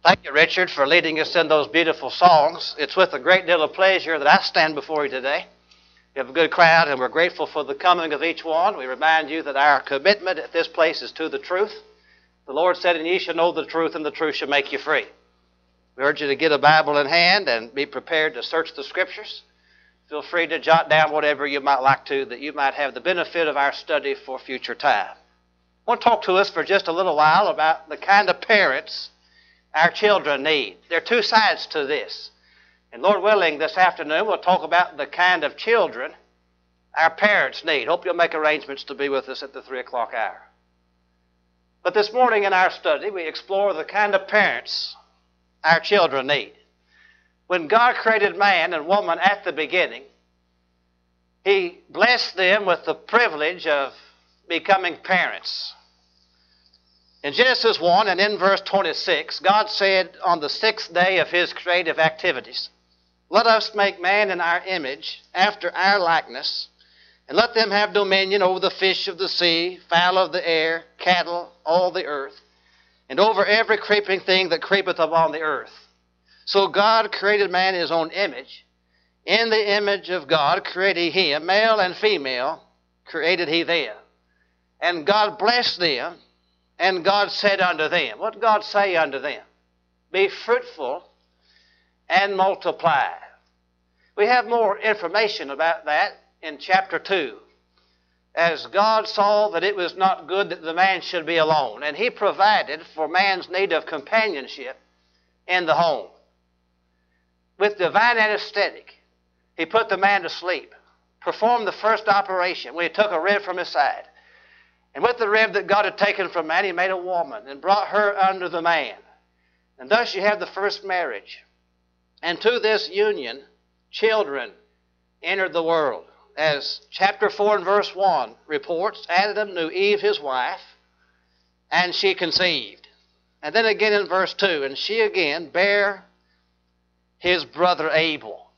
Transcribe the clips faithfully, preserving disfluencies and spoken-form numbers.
Thank you, Richard, for leading us in those beautiful songs. It's with a great deal of pleasure that I stand before you today. We have a good crowd, and we're grateful for the coming of each one. We remind you that our commitment at this place is to the truth. The Lord said, and ye shall know the truth, and the truth shall make you free. We urge you to get a Bible in hand and be prepared to search the Scriptures. Feel free to jot down whatever you might like to, that you might have the benefit of our study for future time. I want to talk to us for just a little while about the kind of parents our children need. There are two sides to this. And Lord willing, this afternoon we'll talk about the kind of children our parents need. Hope you'll make arrangements to be with us at the three o'clock hour. But this morning in our study, we explore the kind of parents our children need. When God created man and woman at the beginning, He blessed them with the privilege of becoming parents. In Genesis one and in verse twenty-six, God said on the sixth day of His creative activities, "Let us make man in our image, after our likeness, and let them have dominion over the fish of the sea, fowl of the air, cattle, all the earth, and over every creeping thing that creepeth upon the earth." So God created man in His own image. In the image of God created He him, male and female created He them. And God blessed them, and God said unto them, what did God say unto them? Be fruitful and multiply. We have more information about that in chapter two. As God saw that it was not good that the man should be alone, and He provided for man's need of companionship in the home. With divine anesthetic, He put the man to sleep, performed the first operation when He took a rib from his side. And with the rib that God had taken from man, He made a woman and brought her unto the man. And thus you have the first marriage. And to this union, children entered the world. As chapter four and verse one reports, Adam knew Eve his wife, and she conceived. And then again in verse two, and she again bare his brother Abel.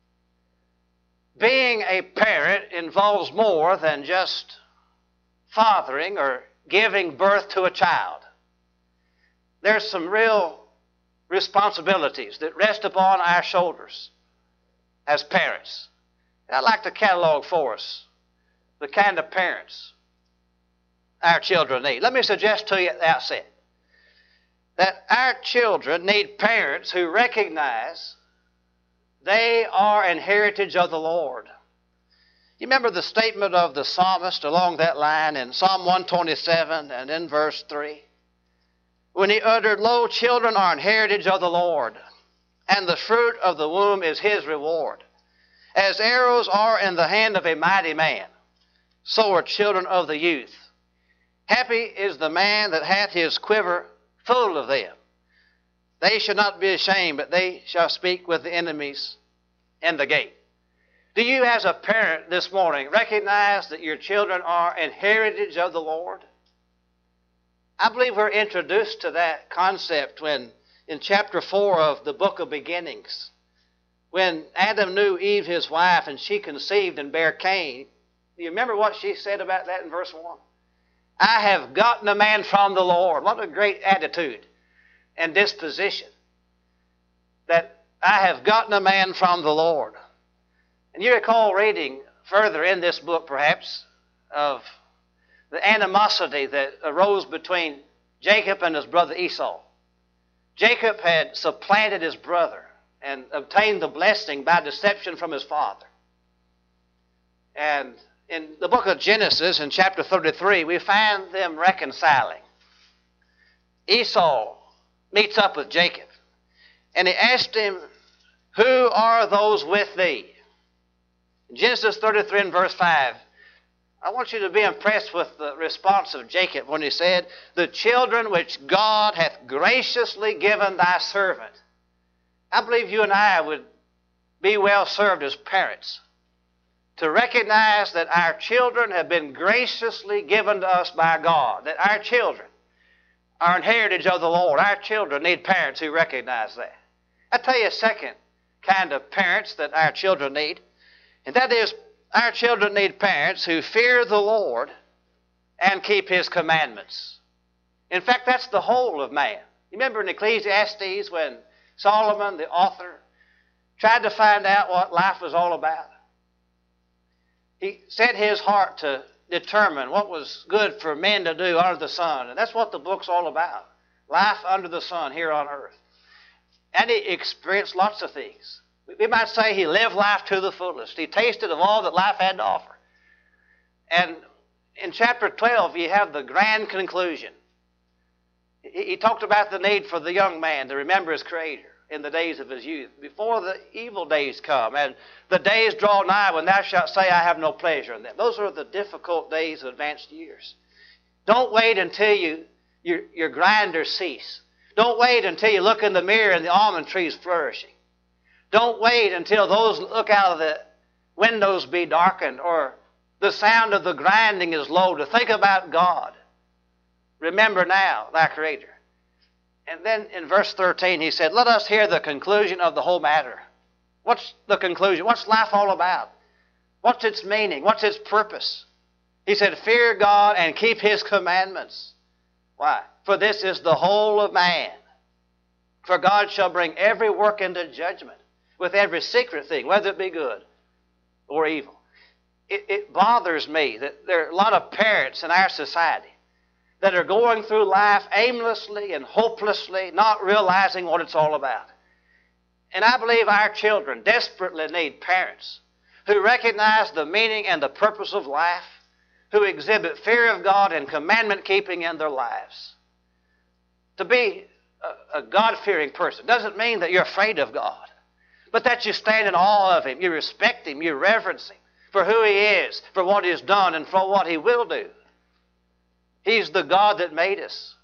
Being a parent involves more than just fathering or giving birth to a child. There's some real responsibilities that rest upon our shoulders as parents. And I'd like to catalog for us the kind of parents our children need. Let me suggest to you at the outset that our children need parents who recognize they are an heritage of the Lord. You remember the statement of the psalmist along that line in Psalm one twenty-seven and in verse three? When he uttered, "Lo, children are an heritage of the Lord, and the fruit of the womb is His reward. As arrows are in the hand of a mighty man, so are children of the youth. Happy is the man that hath his quiver full of them. They shall not be ashamed, but they shall speak with the enemies in the gate." Do you as a parent this morning recognize that your children are an heritage of the Lord? I believe we're introduced to that concept when in chapter four of the book of Beginnings, when Adam knew Eve his wife and she conceived and bare Cain. Do you remember what she said about that in verse one? "I have gotten a man from the Lord." What a great attitude and disposition. That I have gotten a man from the Lord. And you recall reading further in this book, perhaps, of the animosity that arose between Jacob and his brother Esau. Jacob had supplanted his brother and obtained the blessing by deception from his father. And in the book of Genesis, in chapter thirty-three, we find them reconciling. Esau meets up with Jacob, and he asked him, "Who are those with thee?" In Genesis thirty-three and verse five, I want you to be impressed with the response of Jacob when he said, "The children which God hath graciously given thy servant." I believe you and I would be well served as parents to recognize that our children have been graciously given to us by God, that our children are an heritage of the Lord. Our children need parents who recognize that. I'll tell you a second kind of parents that our children need. And that is, our children need parents who fear the Lord and keep His commandments. In fact, that's the whole of man. You remember in Ecclesiastes when Solomon, the author, tried to find out what life was all about? He set his heart to determine what was good for men to do under the sun. And that's what the book's all about. Life under the sun here on earth. And he experienced lots of things. We might say he lived life to the fullest. He tasted of all that life had to offer. And in chapter twelve, you have the grand conclusion. He talked about the need for the young man to remember his Creator in the days of his youth, before the evil days come, and the days draw nigh when thou shalt say, I have no pleasure in them. Those are the difficult days of advanced years. Don't wait until you, your, your grinders cease. Don't wait until you look in the mirror and the almond tree's flourishing. Don't wait until those look out of the windows be darkened or the sound of the grinding is low to think about God. Remember now thy Creator. And then in verse thirteen he said, let us hear the conclusion of the whole matter. What's the conclusion? What's life all about? What's its meaning? What's its purpose? He said, fear God and keep His commandments. Why? For this is the whole of man. For God shall bring every work into judgment with every secret thing, whether it be good or evil. It, it bothers me that there are a lot of parents in our society that are going through life aimlessly and hopelessly, not realizing what it's all about. And I believe our children desperately need parents who recognize the meaning and the purpose of life, who exhibit fear of God and commandment keeping in their lives. To be a, a God-fearing person doesn't mean that you're afraid of God, but that you stand in awe of Him, you respect Him, you reverence Him for who He is, for what He has done, and for what He will do. He's the God that made us.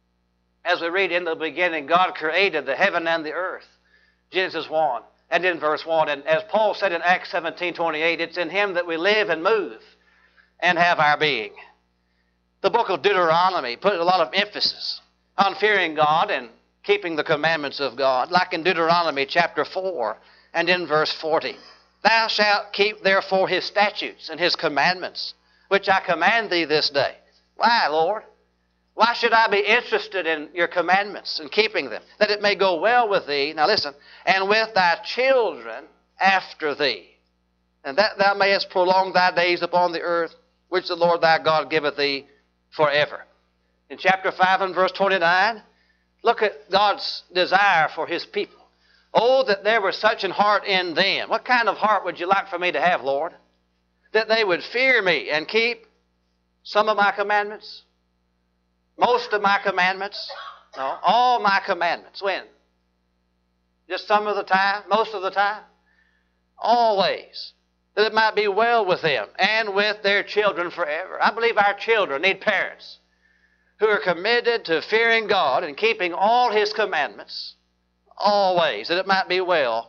As we read in the beginning, God created the heaven and the earth. Genesis one. And in verse one, and as Paul said in Acts seventeen twenty-eight, it's in Him that we live and move and have our being. The book of Deuteronomy put a lot of emphasis on fearing God and keeping the commandments of God. Like in Deuteronomy chapter four and in verse forty. Thou shalt keep therefore His statutes and His commandments, which I command thee this day. Why, Lord? Why should I be interested in your commandments and keeping them? That it may go well with thee, now listen, and with thy children after thee. And that thou mayest prolong thy days upon the earth, which the Lord thy God giveth thee forever. In chapter five and verse twenty-nine, look at God's desire for His people. Oh, that there was such an heart in them. What kind of heart would you like for me to have, Lord? That they would fear me and keep some of my commandments? Most of my commandments? No, all my commandments. When? Just some of the time? Most of the time? Always. That it might be well with them and with their children forever. I believe our children need parents who are committed to fearing God and keeping all His commandments always, that it might be well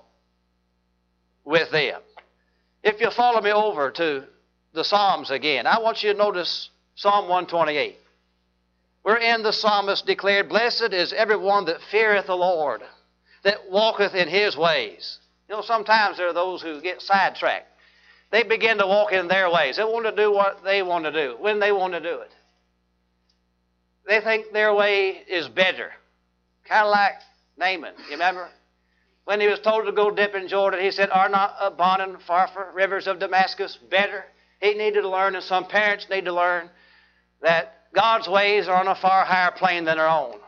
with them. If you'll follow me over to the Psalms again, I want you to notice Psalm one twenty-eight. Wherein the psalmist declared, blessed is everyone that feareth the Lord, that walketh in His ways. You know, sometimes there are those who get sidetracked. They begin to walk in their ways. They want to do what they want to do, when they want to do it. They think their way is better. Kind of like Naaman, you remember? When he was told to go dip in Jordan, he said, are not Abana and Pharpar, rivers of Damascus, better? He needed to learn, and some parents need to learn, that God's ways are on a far higher plane than our own.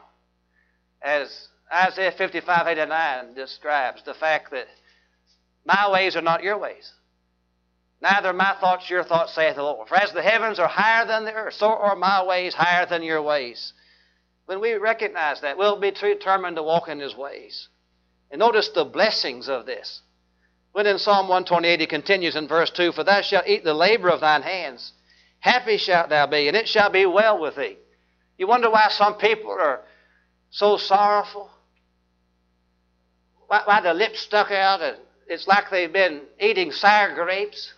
As Isaiah fifty-five eighty-nine describes the fact that my ways are not your ways. Neither my thoughts your thoughts, saith the Lord. For as the heavens are higher than the earth, so are my ways higher than your ways. When we recognize that, we'll be determined to walk in His ways. And notice the blessings of this. When in Psalm one twenty-eight he continues in verse two, for thou shalt eat the labor of thine hands. Happy shalt thou be, and it shall be well with thee. You wonder why some people are so sorrowful? Why, why the lips stuck out and it's like they've been eating sour grapes?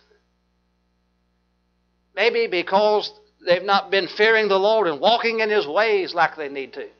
Maybe because they've not been fearing the Lord and walking in His ways like they need to.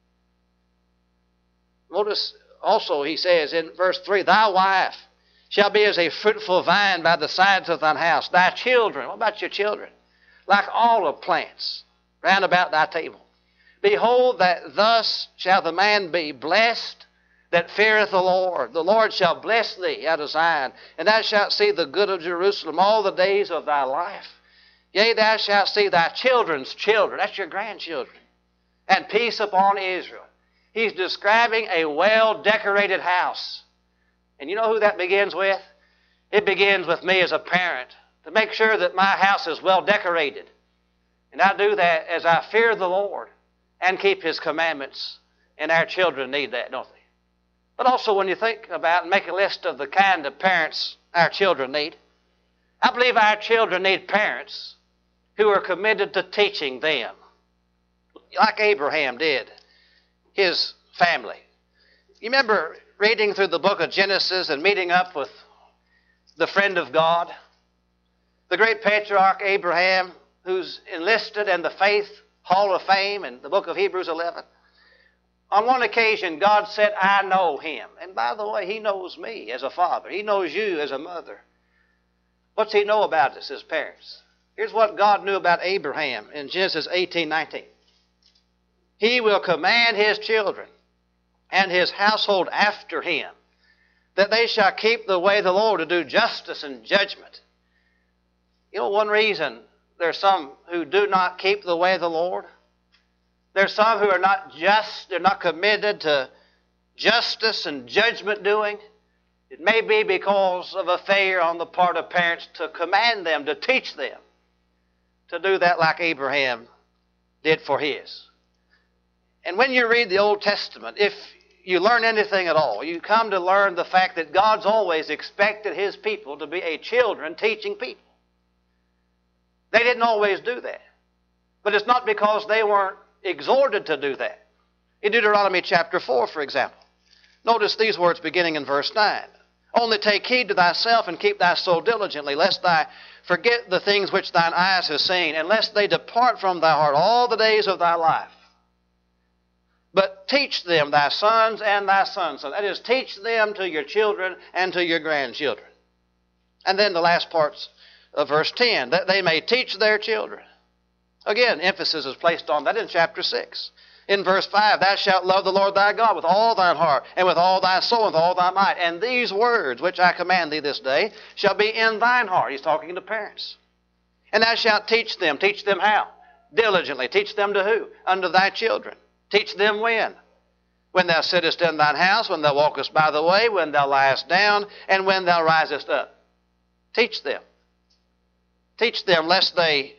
Notice also he says in verse three, thy wife shall be as a fruitful vine by the sides of thine house. Thy children, what about your children? Like olive plants round about thy table. Behold, that thus shall the man be blessed that feareth the Lord. The Lord shall bless thee out of Zion, and thou shalt see the good of Jerusalem all the days of thy life. Yea, thou shalt see thy children's children. That's your grandchildren. And peace upon Israel. He's describing a well-decorated house. And you know who that begins with? It begins with me as a parent, to make sure that my house is well-decorated. And I do that as I fear the Lord and keep His commandments. And our children need that, don't they? But also when you think about and make a list of the kind of parents our children need, I believe our children need parents who are committed to teaching them, like Abraham did, his family. You remember reading through the book of Genesis and meeting up with the friend of God, the great patriarch Abraham, who's enlisted in the Faith Hall of Fame in the book of Hebrews eleven. On one occasion, God said, I know him. And by the way, He knows me as a father. He knows you as a mother. What's He know about us as parents? Here's what God knew about Abraham in Genesis eighteen nineteen. He will command His children and His household after him, that they shall keep the way of the Lord to do justice and judgment. You know, one reason there's some who do not keep the way of the Lord, there's some who are not just, they're not committed to justice and judgment doing. It may be because of a failure on the part of parents to command them, to teach them to do that like Abraham did for his. And when you read the Old Testament, if you learn anything at all, you come to learn the fact that God's always expected His people to be a children teaching people. They didn't always do that. But it's not because they weren't exhorted to do that. In Deuteronomy chapter four, for example, notice these words beginning in verse nine. Only take heed to thyself and keep thy soul diligently, lest thou forget the things which thine eyes have seen, and lest they depart from thy heart all the days of thy life. But teach them, thy sons and thy sons' sons. That is, teach them to your children and to your grandchildren. And then the last parts of verse ten, that they may teach their children. Again, emphasis is placed on that in chapter six. In verse five, thou shalt love the Lord thy God with all thine heart, and with all thy soul, and with all thy might. And these words which I command thee this day shall be in thine heart. He's talking to parents. And thou shalt teach them. Teach them how? Diligently. Teach them to who? Unto thy children. Teach them when? When thou sittest in thine house, when thou walkest by the way, when thou liest down, and when thou risest up. Teach them. Teach them lest they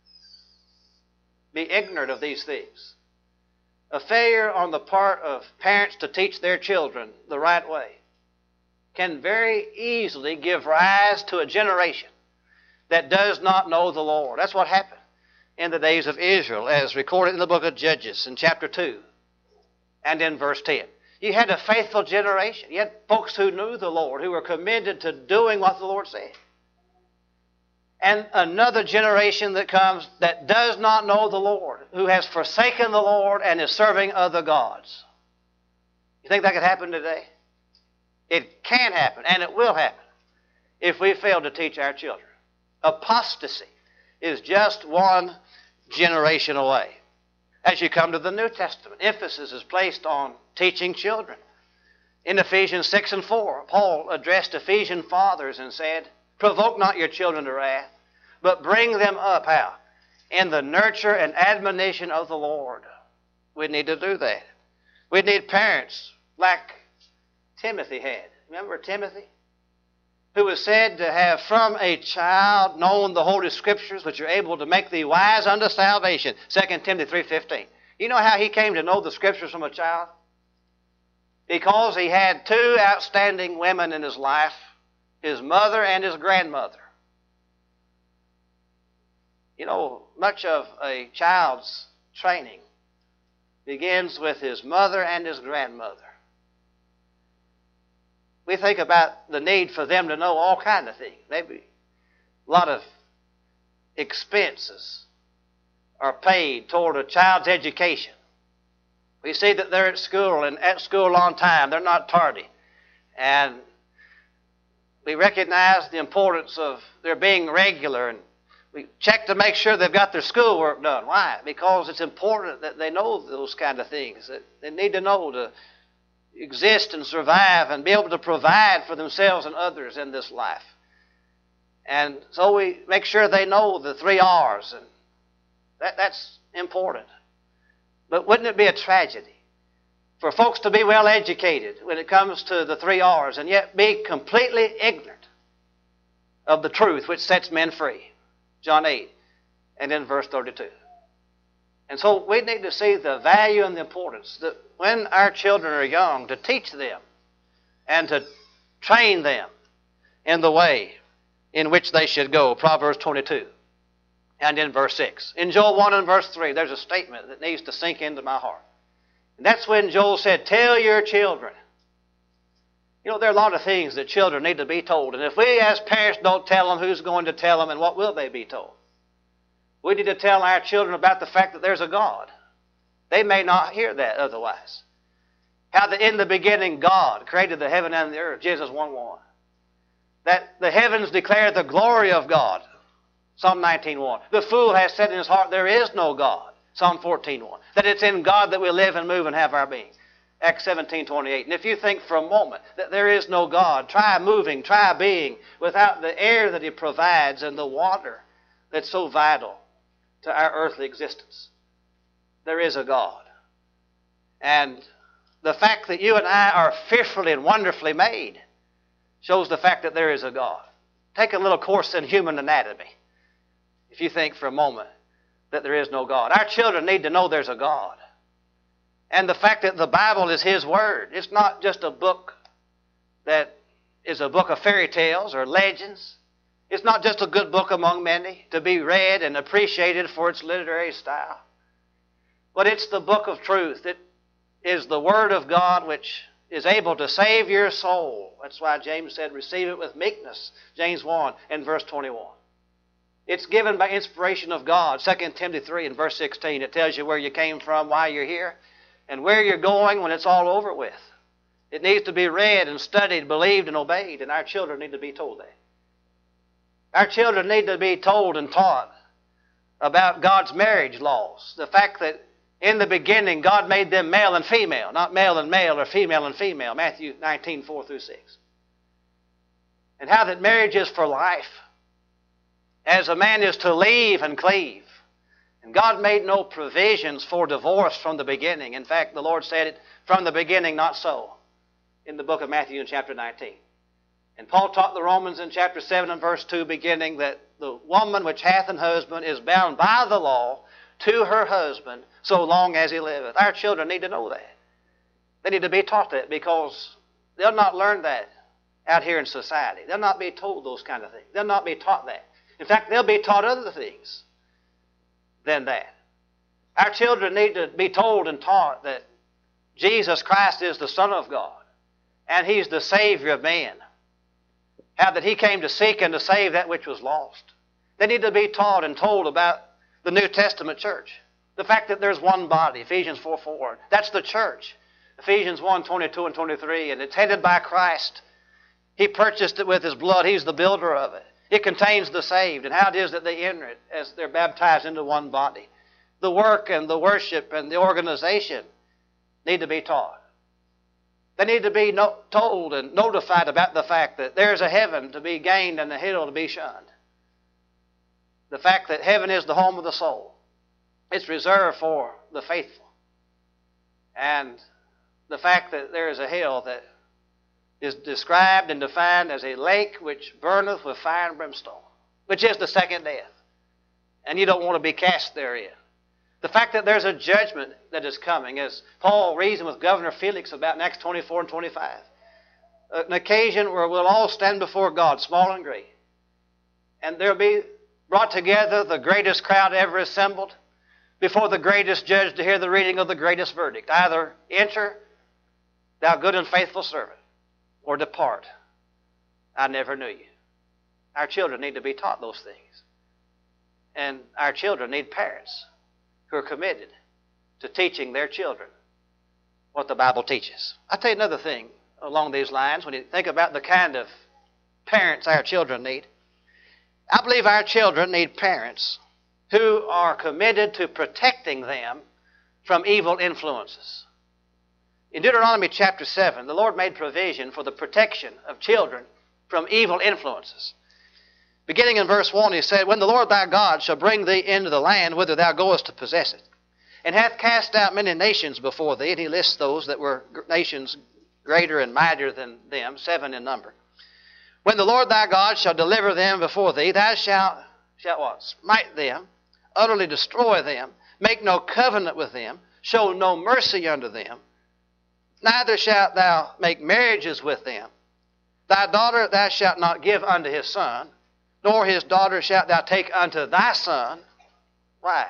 be ignorant of these things. A failure on the part of parents to teach their children the right way can very easily give rise to a generation that does not know the Lord. That's what happened in the days of Israel, as recorded in the book of Judges in chapter two and in verse ten. You had a faithful generation. You had folks who knew the Lord, who were committed to doing what the Lord said. And another generation that comes that does not know the Lord, who has forsaken the Lord and is serving other gods. You think that could happen today? It can happen, and it will happen, if we fail to teach our children. Apostasy is just one generation away. As you come to the New Testament, emphasis is placed on teaching children. In Ephesians six and four, Paul addressed Ephesian fathers and said, provoke not your children to wrath, but bring them up, how? In the nurture and admonition of the Lord. We need to do that. We need parents like Timothy had. Remember Timothy? Who was said to have from a child known the Holy Scriptures, which are able to make thee wise unto salvation. Second Timothy three fifteen. You know how he came to know the Scriptures from a child? Because he had two outstanding women in his life, his mother and his grandmother. You know, much of a child's training begins with his mother and his grandmother. We think about the need for them to know all kinds of things. Maybe a lot of expenses are paid toward a child's education. We see that they're at school and at school on time. They're not tardy. And we recognize the importance of their being regular and We check to make sure they've got their schoolwork done. Why? Because it's important that they know those kind of things. That they need to know to exist and survive and be able to provide for themselves and others in this life. And so we make sure they know the three R's, and that, that's important. But wouldn't it be a tragedy for folks to be well educated when it comes to the three R's and yet be completely ignorant of the truth which sets men free? John eight, and then verse thirty-two. And so we need to see the value and the importance that when our children are young, to teach them and to train them in the way in which they should go. Proverbs twenty-two, and in verse six. In Joel one and verse three, there's a statement that needs to sink into my heart. And that's when Joel said, tell your children. You know, there are a lot of things that children need to be told. And if we as parents don't tell them, who's going to tell them, and what will they be told? We need to tell our children about the fact that there's a God. They may not hear that otherwise. How that in the beginning God created the heaven and the earth, Genesis one one. That the heavens declare the glory of God, Psalm nineteen one. The fool has said in his heart, there is no God, Psalm fourteen one. That it's in God that we live and move and have our being, Acts seventeen twenty-eight. And if you think for a moment that there is no God, try moving, try being without the air that He provides and the water that's so vital to our earthly existence. There is a God. And the fact that you and I are fearfully and wonderfully made shows the fact that there is a God. Take a little course in human anatomy if you think for a moment that there is no God. Our children need to know there's a God. And the fact that the Bible is His Word. It's not just a book that is a book of fairy tales or legends. It's not just a good book among many to be read and appreciated for its literary style. But it's the book of truth. It is the Word of God which is able to save your soul. That's why James said, receive it with meekness. James one and verse twenty-one. It's given by inspiration of God. Second Timothy three and verse sixteen. It tells you where you came from, why you're here, and where you're going when it's all over with. It needs to be read and studied, believed and obeyed, and our children need to be told that. Our children need to be told and taught about God's marriage laws. The fact that in the beginning God made them male and female, not male and male or female and female, Matthew nineteen, four through six. And how that marriage is for life, as a man is to leave and cleave. And God made no provisions for divorce from the beginning. In fact, the Lord said it from the beginning, not so, in the book of Matthew in chapter nineteen. And Paul taught the Romans in chapter seven and verse two, beginning, that the woman which hath an husband is bound by the law to her husband so long as he liveth. Our children need to know that. They need to be taught that, because they'll not learn that out here in society. They'll not be told those kind of things. They'll not be taught that. In fact, they'll be taught other things than that. Our children need to be told and taught that Jesus Christ is the Son of God and He's the Savior of man. How that He came to seek and to save that which was lost. They need to be taught and told about the New Testament church. The fact that there's one body, Ephesians four four. That's the church. Ephesians one twenty-two and twenty-three. And it's headed by Christ. He purchased it with His blood. He's the builder of it. It contains the saved and how it is that they enter it as they're baptized into one body. The work and the worship and the organization need to be taught. They need to be no- told and notified about the fact that there's a heaven to be gained and a hell to be shunned. The fact that heaven is the home of the soul. It's reserved for the faithful. And the fact that there is a hell that is described and defined as a lake which burneth with fire and brimstone, which is the second death. And you don't want to be cast therein. The fact that there's a judgment that is coming, as Paul reasoned with Governor Felix about in Acts twenty-four and twenty-five. An occasion where we'll all stand before God, small and great. And there'll be brought together the greatest crowd ever assembled before the greatest judge to hear the reading of the greatest verdict. Either enter, thou good and faithful servant, or depart, I never knew you. Our children need to be taught those things. And our children need parents who are committed to teaching their children what the Bible teaches. I'll tell you another thing along these lines when you think about the kind of parents our children need. I believe our children need parents who are committed to protecting them from evil influences. In Deuteronomy chapter seven, the Lord made provision for the protection of children from evil influences. Beginning in verse one, he said, "When the Lord thy God shall bring thee into the land whither thou goest to possess it, and hath cast out many nations before thee," and he lists those that were nations greater and mightier than them, seven in number. "When the Lord thy God shall deliver them before thee, thou shalt, shalt what? Smite them, utterly destroy them, make no covenant with them, show no mercy unto them, neither shalt thou make marriages with them. Thy daughter thou shalt not give unto his son, nor his daughter shalt thou take unto thy son." Why?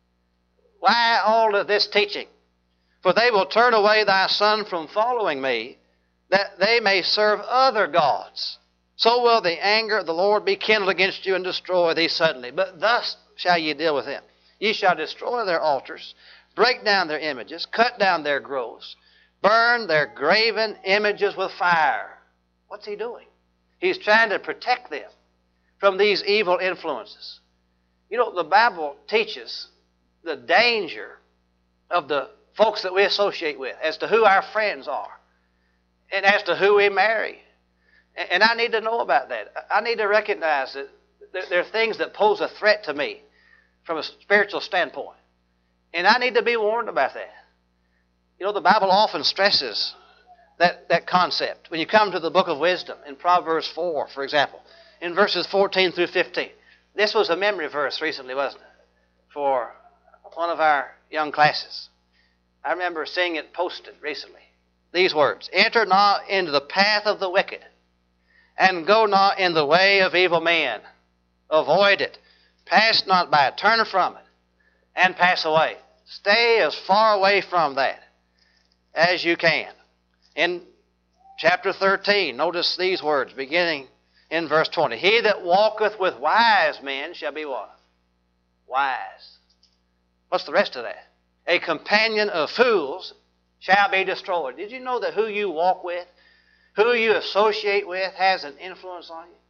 Why all of this teaching? "For they will turn away thy son from following me, that they may serve other gods. So will the anger of the Lord be kindled against you and destroy thee suddenly. But thus shall ye deal with them. Ye shall destroy their altars, break down their images, cut down their groves, burn their graven images with fire." What's he doing? He's trying to protect them from these evil influences. You know, the Bible teaches the danger of the folks that we associate with, as to who our friends are, and as to who we marry. And I need to know about that. I need to recognize that there are things that pose a threat to me from a spiritual standpoint. And I need to be warned about that. You know, the Bible often stresses that, that concept. When you come to the book of wisdom, in Proverbs four, for example, in verses fourteen through fifteen. This was a memory verse recently, wasn't it? For one of our young classes. I remember seeing it posted recently. These words: "Enter not into the path of the wicked, and go not in the way of evil men. Avoid it. Pass not by it. Turn from it, and pass away." Stay as far away from that as you can. In chapter thirteen, notice these words, beginning in verse twenty. "He that walketh with wise men shall be" what? Wise. What's the rest of that? "A companion of fools shall be destroyed." Did you know that who you walk with, who you associate with, has an influence on you?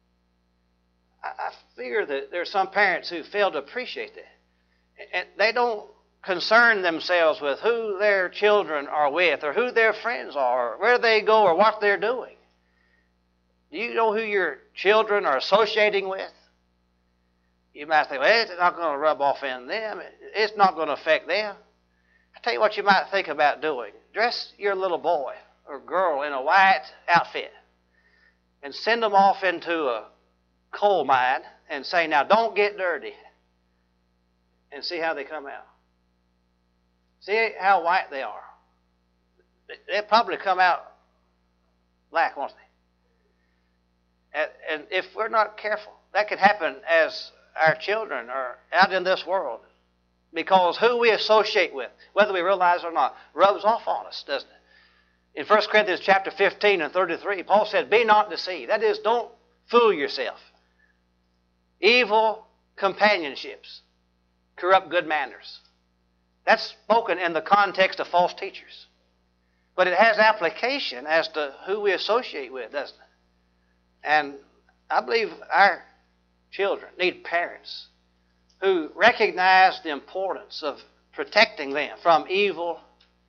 I, I figure that there are some parents who fail to appreciate that. And they don't concern themselves with who their children are with, or who their friends are, or where they go, or what they're doing. Do you know who your children are associating with? You might think, well, it's not going to rub off in them. It's not going to affect them. I tell you what you might think about doing. Dress your little boy or girl in a white outfit and send them off into a coal mine and say, "Now don't get dirty," and see how they come out. See how white they are. They'll probably come out black, won't they? And if we're not careful, that could happen as our children are out in this world, because who we associate with, whether we realize it or not, rubs off on us, doesn't it? In First Corinthians chapter fifteen and thirty-three, Paul said, "Be not deceived." That is, don't fool yourself. Evil companionships corrupt good manners. That's spoken in the context of false teachers. But it has application as to who we associate with, doesn't it? And I believe our children need parents who recognize the importance of protecting them from evil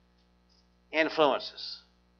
influences.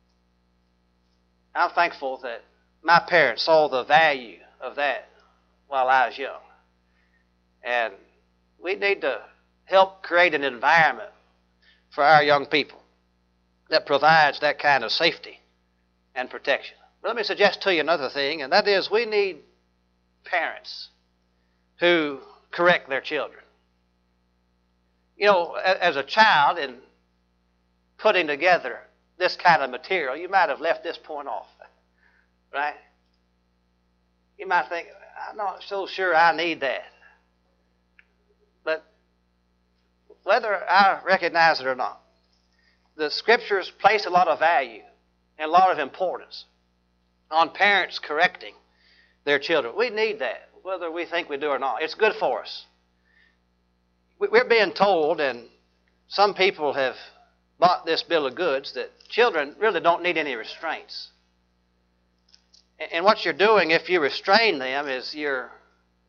I'm thankful that my parents saw the value of that while I was young. And we need to help create an environment for our young people that provides that kind of safety and protection. But let me suggest to you another thing, and that is we need parents who correct their children. You know, as a child, in putting together this kind of material, you might have left this point off, right? You might think, I'm not so sure I need that. But whether I recognize it or not, the Scriptures place a lot of value and a lot of importance on parents correcting their children. We need that, whether we think we do or not. It's good for us. We're being told, and some people have bought this bill of goods, that children really don't need any restraints. And what you're doing if you restrain them is you're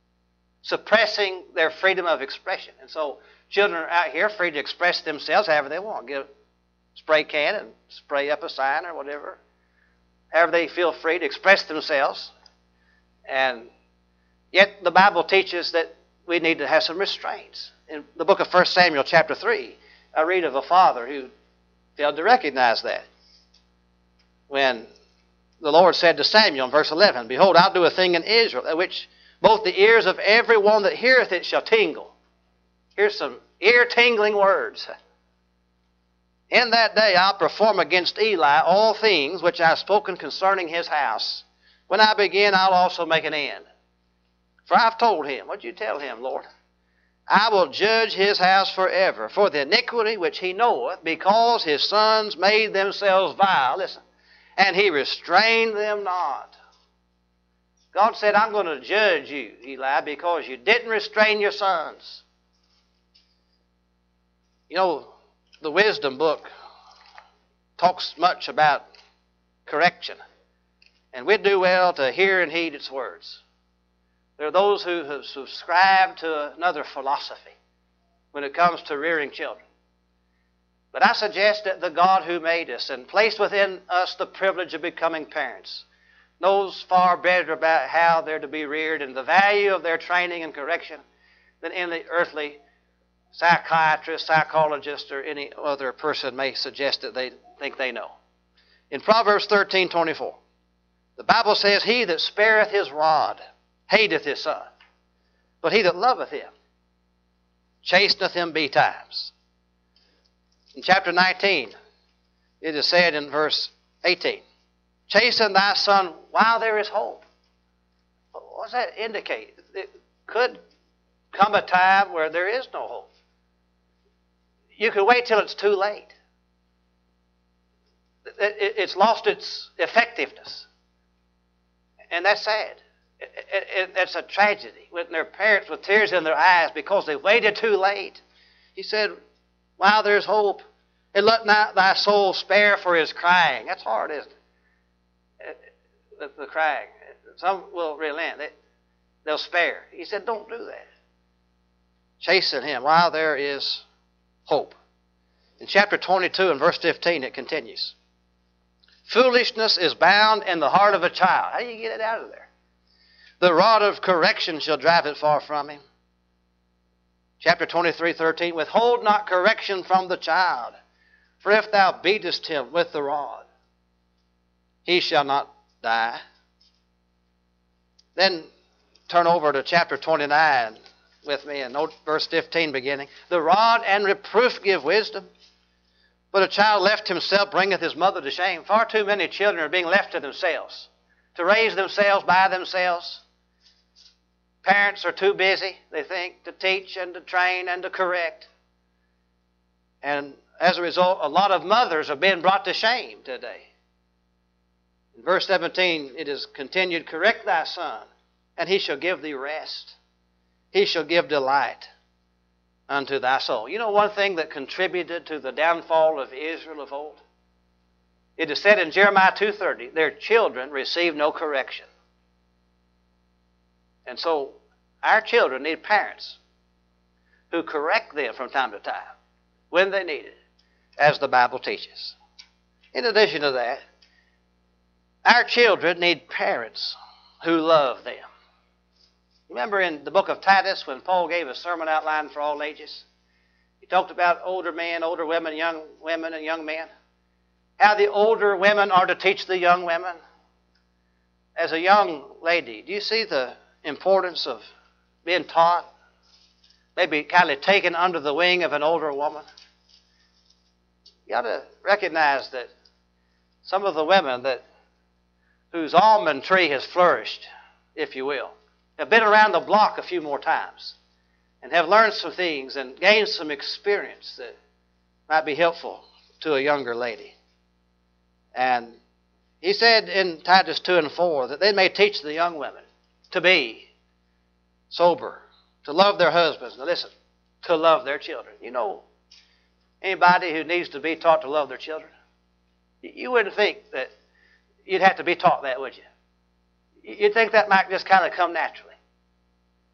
suppressing their freedom of expression. And so children are out here free to express themselves however they want. Get a spray can and spray up a sign or whatever. However they feel free to express themselves. And yet the Bible teaches that we need to have some restraints. In the book of First Samuel chapter three, I read of a father who failed to recognize that. When the Lord said to Samuel in verse eleven, Behold, I'll do a thing in Israel, at which both the ears of every one that heareth it shall tingle. Here's some ear-tingling words. In that day I'll perform against Eli all things which I have spoken concerning his house. When I begin, I'll also make an end. For I've told him, what'd you tell him, Lord? I will judge his house forever for the iniquity which he knoweth, because his sons made themselves vile. Listen. And he restrained them not. God said, I'm going to judge you, Eli, because you didn't restrain your sons. You know, the wisdom book talks much about correction. And we do well to hear and heed its words. There are those who have subscribed to another philosophy when it comes to rearing children. But I suggest that the God who made us and placed within us the privilege of becoming parents knows far better about how they're to be reared and the value of their training and correction than any earthly psychiatrist, psychologist, or any other person may suggest that they think they know. In Proverbs thirteen twenty-four, the Bible says, He that spareth his rod hateth his son, but he that loveth him chasteneth him betimes. In chapter nineteen, it is said in verse eighteen, Chasten thy son while there is hope. What does that indicate? It could come a time where there is no hope. You could wait till it's too late. It's lost its effectiveness. And that's sad. It's a tragedy when their parents with tears in their eyes because they waited too late. He said, while there's hope, and let not thy soul spare for his crying. That's hard, isn't it? The, the crying. Some will relent. They, they'll spare. He said, don't do that. Chasten him while there is hope. In chapter twenty-two and verse fifteen, it continues. Foolishness is bound in the heart of a child. How do you get it out of there? The rod of correction shall drive it far from him. Chapter twenty-three, thirteen, withhold not correction from the child, for if thou beatest him with the rod, he shall not die. Then turn over to chapter twenty-nine with me and note verse fifteen beginning. The rod and reproof give wisdom, but a child left himself bringeth his mother to shame. Far too many children are being left to themselves, to raise themselves by themselves. Parents are too busy, they think, to teach and to train and to correct. And as a result, a lot of mothers are being brought to shame today. In verse seventeen, it is continued, correct thy son, and he shall give thee rest. He shall give delight unto thy soul. You know one thing that contributed to the downfall of Israel of old? It is said in Jeremiah two thirty, their children receive no correction. And so our children need parents who correct them from time to time when they need it, as the Bible teaches. In addition to that, our children need parents who love them. Remember in the book of Titus when Paul gave a sermon outline for all ages? He talked about older men, older women, young women, and young men. How the older women are to teach the young women. As a young lady, do you see the importance of being taught, maybe kind of taken under the wing of an older woman? You ought to recognize that some of the women that whose almond tree has flourished, if you will, have been around the block a few more times and have learned some things and gained some experience that might be helpful to a younger lady. And he said in Titus two and four that they may teach the young women to be sober, to love their husbands. Now listen, to love their children. You know anybody who needs to be taught to love their children? You wouldn't think that you'd have to be taught that, would you? You'd think that might just kind of come naturally.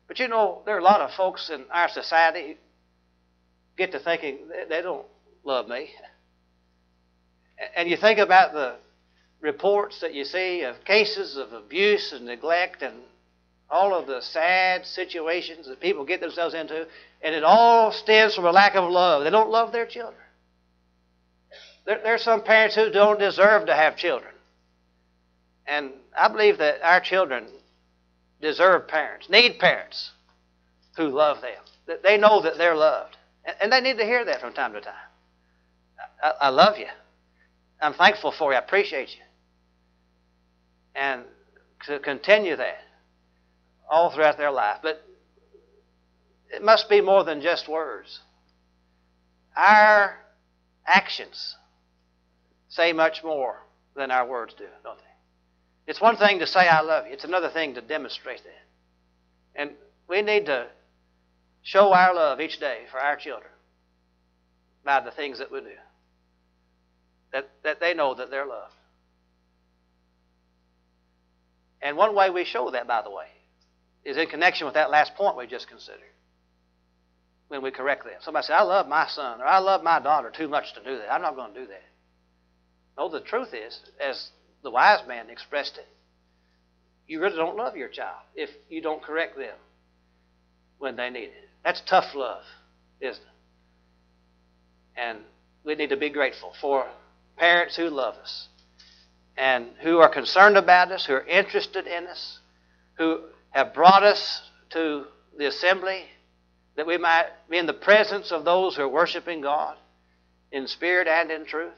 But you know, there are a lot of folks in our society who get to thinking they don't love me. And you think about the reports that you see of cases of abuse and neglect and all of the sad situations that people get themselves into, and it all stems from a lack of love. They don't love their children. There, there are some parents who don't deserve to have children. And I believe that our children deserve parents, need parents who love them, that they know that they're loved. And, and they need to hear that from time to time. I, I love you. I'm thankful for you. I appreciate you. And to continue that all throughout their life. But it must be more than just words. Our actions say much more than our words do, don't they? It's one thing to say I love you. It's another thing to demonstrate that. And we need to show our love each day for our children by the things that we do. That, that they know that they're loved. And one way we show that, by the way, is in connection with that last point we just considered. When we correct them. Somebody says, I love my son or I love my daughter too much to do that. I'm not going to do that. No, the truth is, as the wise man expressed it, you really don't love your child if you don't correct them when they need it. That's tough love, isn't it? And we need to be grateful for parents who love us and who are concerned about us, who are interested in us, who have brought us to the assembly that we might be in the presence of those who are worshiping God in spirit and in truth.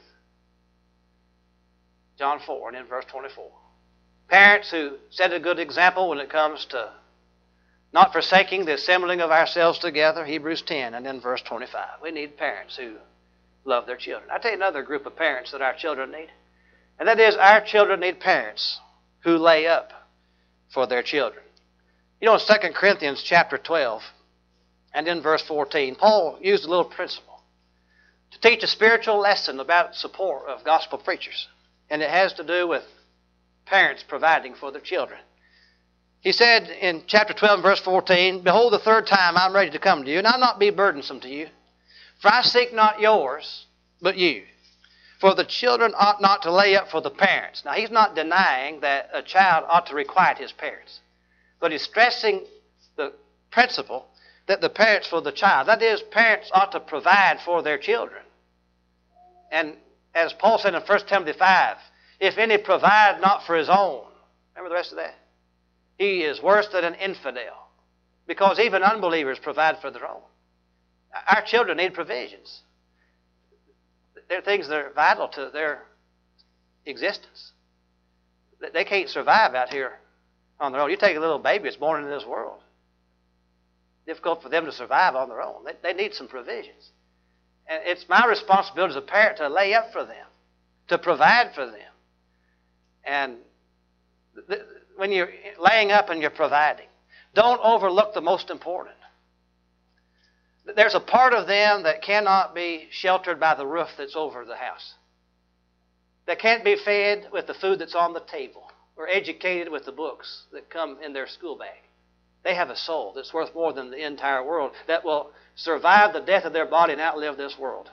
John four and in verse twenty-four. Parents who set a good example when it comes to not forsaking the assembling of ourselves together, Hebrews ten and in verse twenty-five. We need parents who love their children. I'll tell you another group of parents that our children need. And that is, our children need parents who lay up for their children. You know, in Second Corinthians chapter twelve and in verse fourteen, Paul used a little principle to teach a spiritual lesson about support of gospel preachers. And it has to do with parents providing for their children. He said in chapter twelve and verse fourteen, Behold, the third time I'm ready to come to you, and I'll not be burdensome to you. For I seek not yours, but you. For the children ought not to lay up for the parents. Now, he's not denying that a child ought to requite his parents. But he's stressing the principle that the parents for the child, that is, parents ought to provide for their children. And as Paul said in First Timothy five, if any provide not for his own, remember the rest of that? He is worse than an infidel, because even unbelievers provide for their own. Our children need provisions. They're things that are vital to their existence. They can't survive out here on their own. You take a little baby that's born into this world. Difficult for them to survive on their own. They, they need some provisions. And it's my responsibility as a parent to lay up for them, to provide for them. And th- when you're laying up and you're providing, don't overlook the most important. There's a part of them that cannot be sheltered by the roof that's over the house. That can't be fed with the food that's on the table or educated with the books that come in their school bag. They have a soul that's worth more than the entire world, that will survive the death of their body and outlive this world.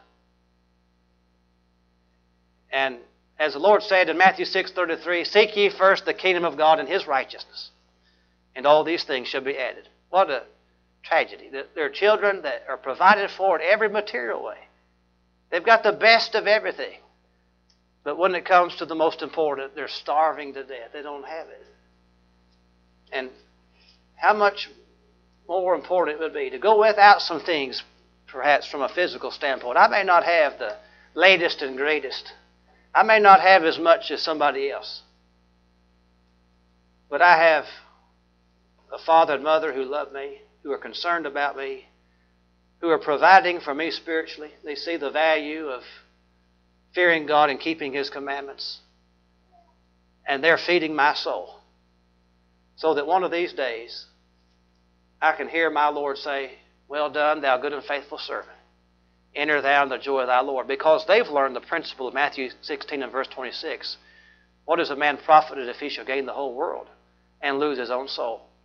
And as the Lord said in Matthew six thirty-three, Seek ye first the kingdom of God and His righteousness, and all these things shall be added. What a tragedy. There are children that are provided for in every material way. They've got the best of everything. But when it comes to the most important, they're starving to death. They don't have it. And how much more important it would be to go without some things, perhaps from a physical standpoint. I may not have the latest and greatest. I may not have as much as somebody else. But I have a father and mother who love me, who are concerned about me, who are providing for me spiritually. They see the value of fearing God and keeping His commandments. And they're feeding my soul. So that one of these days, I can hear my Lord say, Well done, thou good and faithful servant. Enter thou in the joy of thy Lord. Because they've learned the principle of Matthew sixteen and verse twenty-six. What is a man profited if he shall gain the whole world and lose his own soul?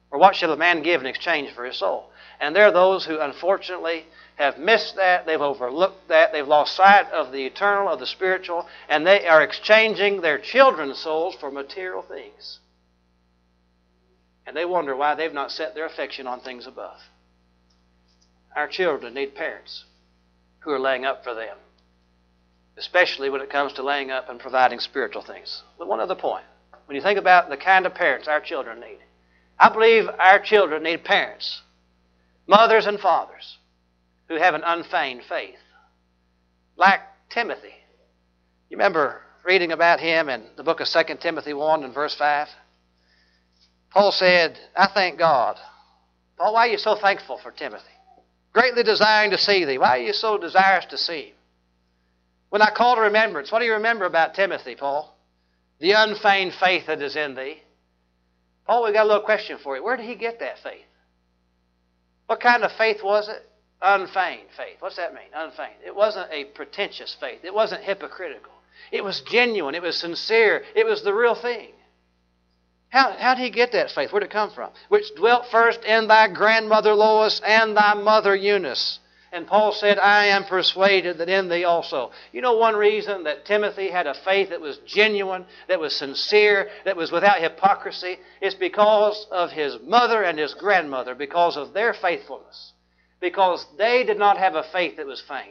Or what shall a man give in exchange for his soul? And there are those who unfortunately have missed that, they've overlooked that, they've lost sight of the eternal, of the spiritual, and they are exchanging their children's souls for material things. And they wonder why they've not set their affection on things above. Our children need parents who are laying up for them, especially when it comes to laying up and providing spiritual things. But one other point. When you think about the kind of parents our children need, I believe our children need parents, mothers and fathers, who have an unfeigned faith. Like Timothy. You remember reading about him in the book of Second Timothy one and verse five? Paul said, I thank God. Paul, why are you so thankful for Timothy? Greatly desiring to see thee. Why are you so desirous to see him? When I call to remembrance, what do you remember about Timothy, Paul? The unfeigned faith that is in thee. Paul, we've got a little question for you. Where did he get that faith? What kind of faith was it? Unfeigned faith. What's that mean? Unfeigned. It wasn't a pretentious faith. It wasn't hypocritical. It was genuine. It was sincere. It was the real thing. How, how did he get that faith? Where did it come from? Which dwelt first in thy grandmother Lois and thy mother Eunice. And Paul said, I am persuaded that in thee also. You know one reason that Timothy had a faith that was genuine, that was sincere, that was without hypocrisy? It's because of his mother and his grandmother, because of their faithfulness. Because they did not have a faith that was feigned.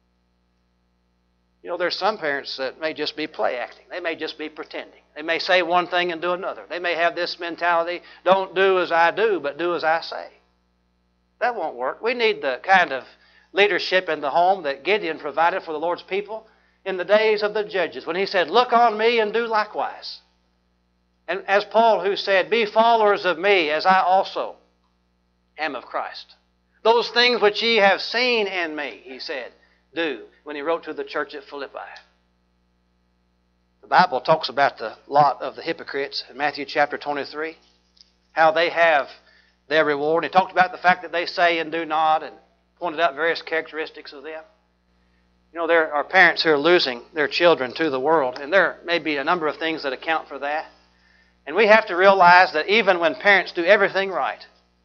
You know, there's some parents that may just be play acting. They may just be pretending. They may say one thing and do another. They may have this mentality, don't do as I do, but do as I say. That won't work. We need the kind of leadership in the home that Gideon provided for the Lord's people in the days of the judges, when he said, look on me and do likewise. And as Paul, who said, be followers of me as I also am of Christ. Those things which ye have seen in me, he said, do, when he wrote to the church at Philippi. The Bible talks about the lot of the hypocrites in Matthew chapter twenty-three, how they have their reward. He talked about the fact that they say and do not, and pointed out various characteristics of them. You know, there are parents who are losing their children to the world, and there may be a number of things that account for that. And we have to realize that even when parents do everything right,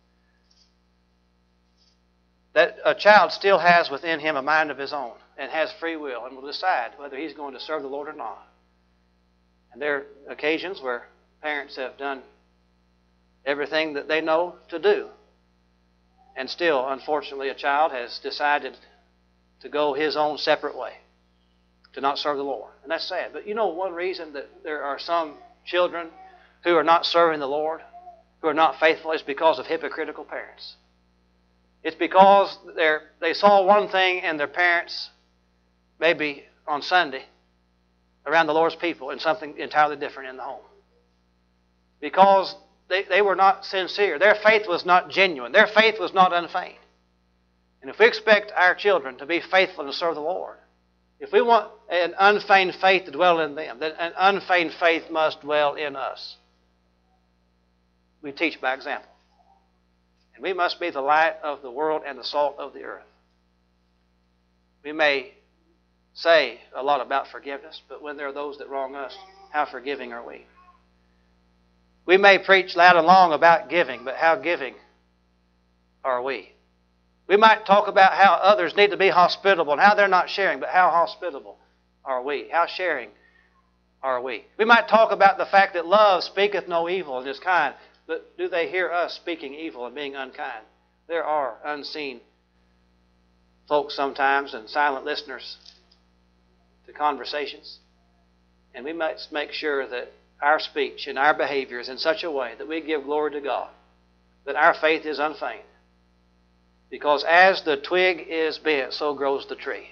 that a child still has within him a mind of his own and has free will and will decide whether he's going to serve the Lord or not. And there are occasions where parents have done everything that they know to do. And still, unfortunately, a child has decided to go his own separate way, to not serve the Lord. And that's sad. But you know one reason that there are some children who are not serving the Lord, who are not faithful, is because of hypocritical parents. It's because they're, they saw one thing in their parents, maybe on Sunday, around the Lord's people, and something entirely different in the home. Because they, they were not sincere. Their faith was not genuine. Their faith was not unfeigned. And if we expect our children to be faithful and serve the Lord, if we want an unfeigned faith to dwell in them, then an unfeigned faith must dwell in us. We teach by example. And we must be the light of the world and the salt of the earth. We may say a lot about forgiveness, but when there are those that wrong us, how forgiving are we? We may preach loud and long about giving, but how giving are we? We might talk about how others need to be hospitable and how they're not sharing, but how hospitable are we? How sharing are we? We might talk about the fact that love speaketh no evil and is kind, but do they hear us speaking evil and being unkind? There are unseen folks sometimes and silent listeners to conversations. And we must make sure that our speech and our behavior is in such a way that we give glory to God, that our faith is unfeigned. Because as the twig is bent, so grows the tree.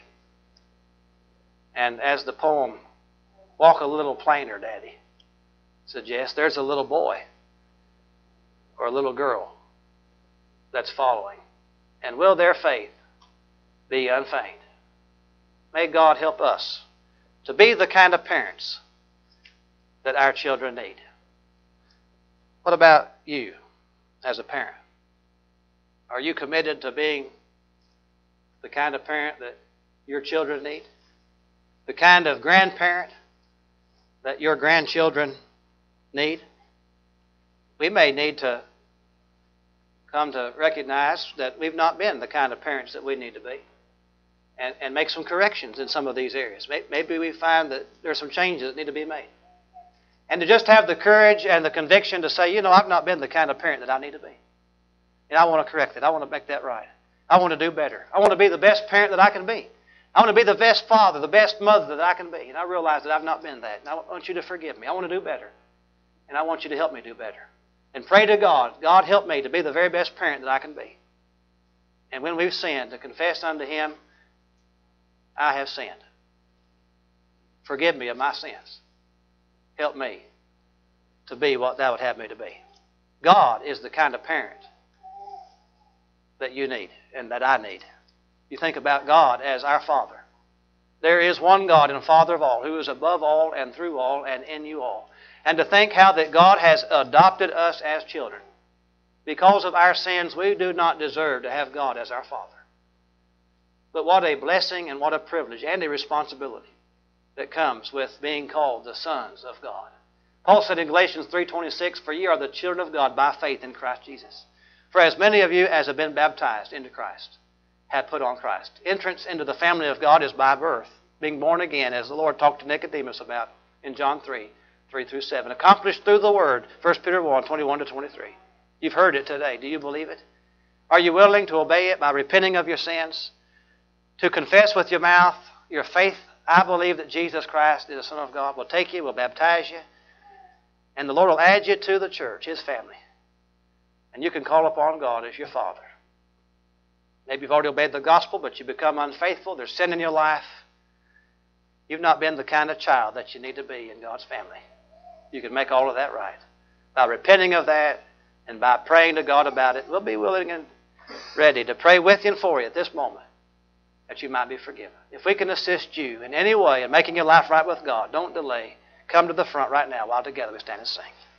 And as the poem, Walk a Little Plainer, Daddy, suggests, there's a little boy or a little girl that's following. And will their faith be unfeigned? May God help us to be the kind of parents that our children need. What about you as a parent? Are you committed to being the kind of parent that your children need? The kind of grandparent that your grandchildren need? We may need to come to recognize that we've not been the kind of parents that we need to be, and, and make some corrections in some of these areas. Maybe we find that there are some changes that need to be made. And to just have the courage and the conviction to say, you know, I've not been the kind of parent that I need to be. And I want to correct it. I want to make that right. I want to do better. I want to be the best parent that I can be. I want to be the best father, the best mother that I can be. And I realize that I've not been that. And I want you to forgive me. I want to do better. And I want you to help me do better. And pray to God, God help me to be the very best parent that I can be. And when we've sinned, to confess unto Him, I have sinned. Forgive me of my sins. Help me to be what Thou would have me to be. God is the kind of parent that you need and that I need. You think about God as our Father. There is one God and Father of all, who is above all and through all and in you all. And to think how that God has adopted us as children. Because of our sins, we do not deserve to have God as our Father. But what a blessing and what a privilege and a responsibility that comes with being called the sons of God. Paul said in Galatians three twenty-six, "For ye are the children of God by faith in Christ Jesus. For as many of you as have been baptized into Christ have put on Christ." Entrance into the family of God is by birth, being born again, as the Lord talked to Nicodemus about in John three, three through seven. Accomplished through the Word, First Peter one, twenty-one to twenty-three. You've heard it today. Do you believe it? Are you willing to obey it by repenting of your sins? To confess with your mouth your faith, I believe that Jesus Christ is the Son of God, will take you, will baptize you, and the Lord will add you to the church, His family. And you can call upon God as your Father. Maybe you've already obeyed the gospel, but you become unfaithful. There's sin in your life. You've not been the kind of child that you need to be in God's family. You can make all of that right. By repenting of that and by praying to God about it, we'll be willing and ready to pray with you and for you at this moment that you might be forgiven. If we can assist you in any way in making your life right with God, don't delay. Come to the front right now while together we stand and sing.